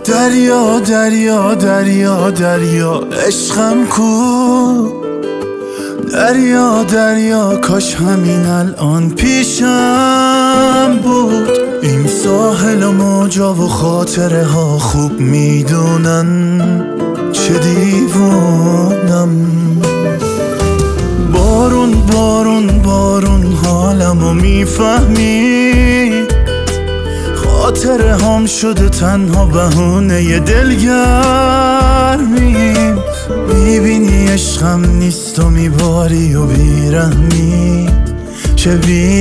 دریا دریا دریا دریا عشقم کو، دریا دریا کاش همین الان پیشم بود. این ساحل و موجا و خاطره ها خوب میدونن چه دیوونم. بارون بارون بارون حالمو میفهمی، خاطره هم شده تنها بهونه دلگرمیم. میبینی عشقم نیست و میباری و بیرحمی، چه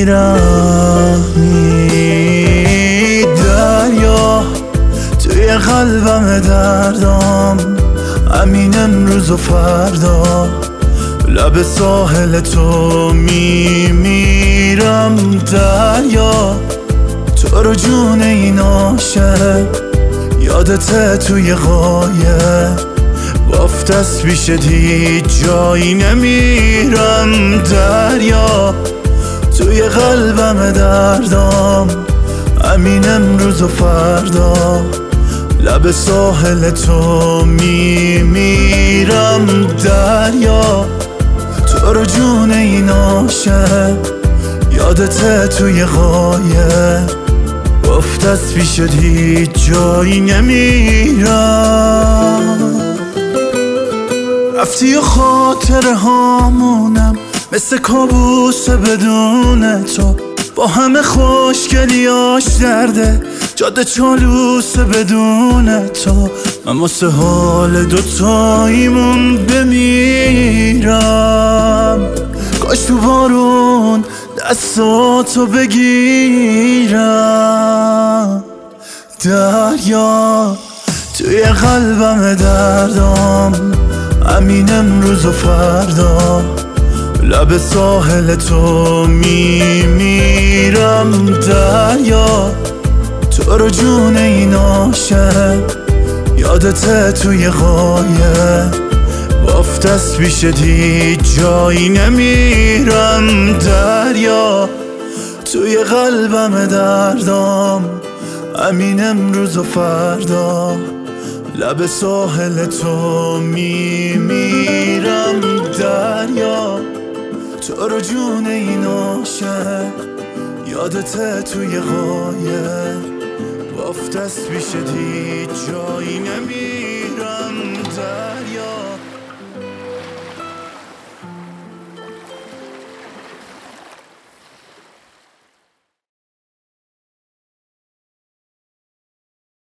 بیرحمی. دریا توی قلبم دردام، همین امروز و فردا لب ساحل تو میمیرم. دریا تو رو جون این عاشق، یادت توی قایق بافت از پیشت هیچ جایی نمیرم. دریا توی قلبم دردام، همین امروز و فردا لب ساحل تو میمیرم. دریا تو رو جون این عاشق، یادت توی قایق گفت از پیشت هیچ جایی نمیرم. رفتی و خاطره هامونم مثل کابوس بدون تو، با همه خوشگلیاش درده جاده چالوس بدون تو. من واسه حال دوتاییمون بمیرم، کاش تو بارون دستاتو بگیرم. دریا توی قلبم دردام، همین امروز و فردا لب ساحل تو میمیرم. دریا تو رو جون این عاشق، یادت توی قایق بافت از پیشت هیچ جایی نمیرم. دریا توی قلبم دردام، همین امروز و فردا لب ساحل تو میمیرم. دریا تو رو جون این عاشق، یادت توی قایق بافت از پیشت هیچ جایی نمیرم.